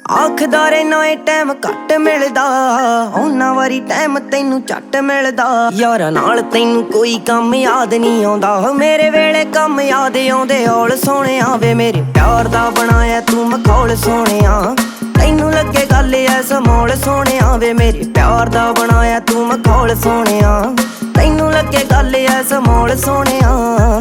ਆਖਦਾ ਰਹਿਣਾ ਏ ਟਾਈਮ ਘੱਟ ਮਿਲਦਾ, ਉਹਨਾਂ ਵਾਰੀ ਟਾਈਮ ਤੈਨੂੰ ਝੱਟ ਮਿਲਦਾ। ਯਾਰਾਂ ਨਾਲ ਤੈਨੂੰ ਕੋਈ ਕੰਮ ਯਾਦ ਨਹੀਂ ਆਉਂਦਾ, ਮੇਰੇ ਵੇਲੇ ਕੰਮ ਯਾਦ ਆਉਂਦੇ ਔਲ ਸੋਹਣਿਆ ਵੇ। ਮੇਰੇ ਪਿਆਰ ਦਾ ਬਣਾਇਆ ਤੂੰ ਮਖੌਲ ਸੋਹਣਿਆ, ਤੈਨੂੰ ਲੱਗੇ ਗੱਲ ਐ ਸਮੋਲ ਸੋਹਣਿਆ ਵੇ। ਮੇਰੇ ਪਿਆਰ ਦਾ ਬਣਾਇਆ ਤੂੰ ਮਖੌਲ ਸੋਹਣਿਆ, ਤੈਨੂੰ ਲੱਗੇ ਗੱਲ ਐ ਸਮੋਲ ਸੋਹਣਿਆ।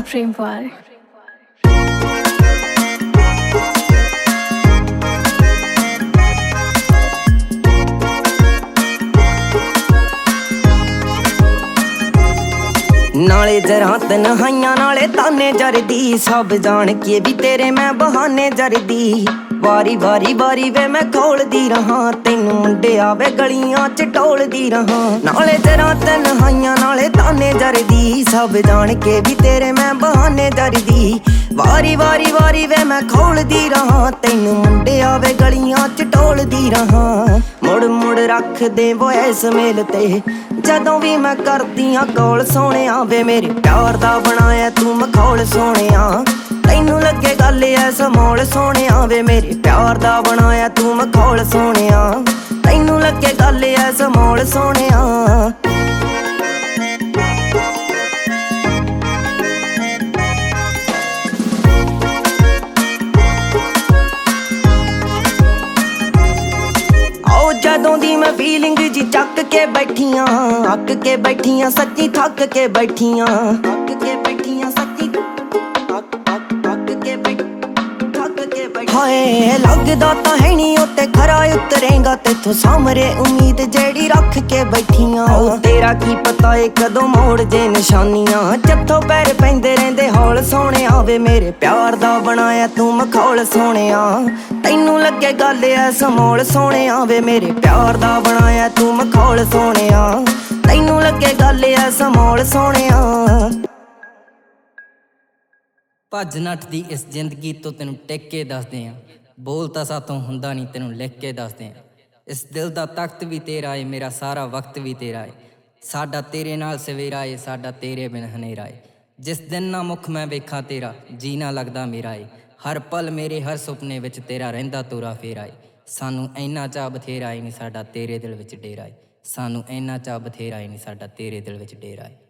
ਨਾਲੇ ਜਰਾਂ ਤਨਹਾਈਆਂ ਨਾਲੇ ਤਾਨੇ ਜਰਦੀ, ਸਭ ਜਾਣ ਕੇ ਵੀ ਤੇਰੇ ਮੈਂ ਬਹਾਨੇ ਜਰਦੀ। ਵਾਰੀ ਵਾਰੀ ਵਾਰੀ ਵੇ ਮੈਂ ਖੋਲਦੀ ਰਹਾਂ, ਤੈਨੂੰ ਮੁੰਡਿਆ ਵੇ ਗਲੀਆਂ ਚ ਟੋਲਦੀ ਰਹਾਂ। ਨਾਲੇ ਜਰਾਂ ਤਨਹਾਈਆਂ ਨਾਲੇ ਤਾਨੇ ਜਰਦੀ, ਸਭ ਜਾਣ ਕੇ ਵੀ ਤੇਰੇ ਮੈਂ ਬਹਾਨੇ ਜਰਦੀ। ਵਾਰੀ ਵਾਰੀ ਵਾਰੀ ਵੇ ਮੈਂ ਖੋਲਦੀ ਰਹਾਂ, ਤੈਨੂੰ ਮੁੰਡਿਆ ਵੇ ਗਲੀਆਂ ਚ ਟੋਲਦੀ ਰਹਾਂ। ਮੁੜ ਮੁੜ ਰੱਖਦੇ ਵੋਇਸ ਮੇਲ ਤੇ ਜਦੋਂ ਵੀ ਮੈਂ ਕਰਦੀਆਂ ਕੋਲ ਸੋਹਣਿਆ ਵੇ। ਮੇਰੇ ਪਿਆਰ ਦਾ ਬਣਾਇਆ ਤੂੰ ਮਖੌਲ ਸੋਹਣਿਆ, ਤੈਨੂੰ ਲੱਗੇ ਗੱਲ ਐ ਸਮੋਲ ਸੋਹਣਿਆ ਵੇ। ਮੇਰੇ ਪਿਆਰ ਦਾ ਬਣਾਇਆ ਤੂੰ ਮਖੌਲ ਸੋਹਣਿਆ, ਤੈਨੂੰ ਲੱਗੇ ਗੱਲ ਐ ਸਮੋਲ ਸੋਹਣਿਆ। ਜਦੋਂ ਦੀ ਮੈਂ ਫੀਲਿੰਗ ਜੀ ਚੱਕ ਕੇ ਬੈਠੀਆਂ, ਅੱਕ ਕੇ ਬੈਠੀਆਂ ਸੱਚੀ ਥੱਕ ਕੇ ਬੈਠੀਆਂ। ਅੱਕ ਕੇ ਬੈਠੀਆਂ ਸੱਚੀ ਹਾਏ ਲੱਗਦਾ ਤਾਂ ਹੈ ਨੀ ਉੱਤੇ ਖਰਾ ਉਤਰੇਗਾ, ਤੇਥੋਂ ਸਾਹਮਣੇ ਉਮੀਦ ਜਿਹੜੀ ਰੱਖ ਕੇ ਬੈਠੀਆਂ। ਉਹ ਤੇਰਾ ਕੀ ਪਤਾ ਏ ਕਦੋਂ ਮੋੜ ਜੇ ਨਿਸ਼ਾਨੀਆਂ, ਜਿੱਥੋਂ ਪੈਰ ਪੈਂਦੇ ਰਹਿੰਦੇ ਹੌਲ ਸੋਹਣਿਆ ਵੇ। ਮੇਰੇ ਪਿਆਰ ਦਾ ਬਣਾਇਆ ਤੂੰ ਮਖੌਲ ਸੋਹਣਿਆ, ਤੈਨੂੰ ਲੱਗੇ ਗੱਲ ਐ ਸਮੋਲ ਸੋਹਣਿਆ ਵੇ। ਮੇਰੇ ਪਿਆਰ ਦਾ ਬਣਾਇਆ ਤੂੰ ਮਖੌਲ ਸੋਹਣਿਆ, ਤੈਨੂੰ ਲੱਗੇ ਗੱਲ ਐ ਸਮੋਲ ਸੋਹਣਿਆ। ਭੱਜ ਨੱਠ ਦੀ ਇਸ ਜ਼ਿੰਦਗੀ ਤੋਂ ਤੈਨੂੰ ਟਿਕ ਕੇ ਦੱਸਦੇ ਆਂ, ਬੋਲ ਤਾਂ ਸਾਥੋਂ ਹੁੰਦਾ ਨਹੀਂ ਤੈਨੂੰ ਲਿਖ ਕੇ ਦੱਸਦੇ ਆਂ। ਇਸ ਦਿਲ ਦਾ ਤਖਤ ਵੀ ਤੇਰਾ ਏ, ਮੇਰਾ ਸਾਰਾ ਵਕਤ ਵੀ ਤੇਰਾ ਏ। ਸਾਡਾ ਤੇਰੇ ਨਾਲ ਸਵੇਰਾ ਏ, ਸਾਡਾ ਤੇਰੇ ਬਿਨ ਹਨੇਰਾ ਏ। ਜਿਸ ਦਿਨ ਨਾ ਮੁੱਖ ਮੈਂ ਵੇਖਾਂ ਤੇਰਾ, ਜੀਣਾ ਲੱਗਦਾ ਮੇਰਾ ਏ। ਹਰ ਪਲ ਮੇਰੇ ਹਰ ਸੁਪਨੇ ਵਿੱਚ ਤੇਰਾ ਰਹਿੰਦਾ ਤੋਰਾ ਫੇਰਾ ਏ। ਸਾਨੂੰ ਇੰਨਾ ਚਾਅ ਬਥੇਰਾ ਏ ਨਹੀਂ ਸਾਡਾ ਤੇਰੇ ਦਿਲ ਵਿੱਚ ਡੇਰਾ ਏ। ਸਾਨੂੰ ਇੰਨਾ ਚਾਅ ਬਥੇਰਾ ਏ ਨਹੀਂ ਸਾਡਾ ਤੇਰੇ ਦਿਲ ਵਿੱਚ ਡੇਰਾ ਏ।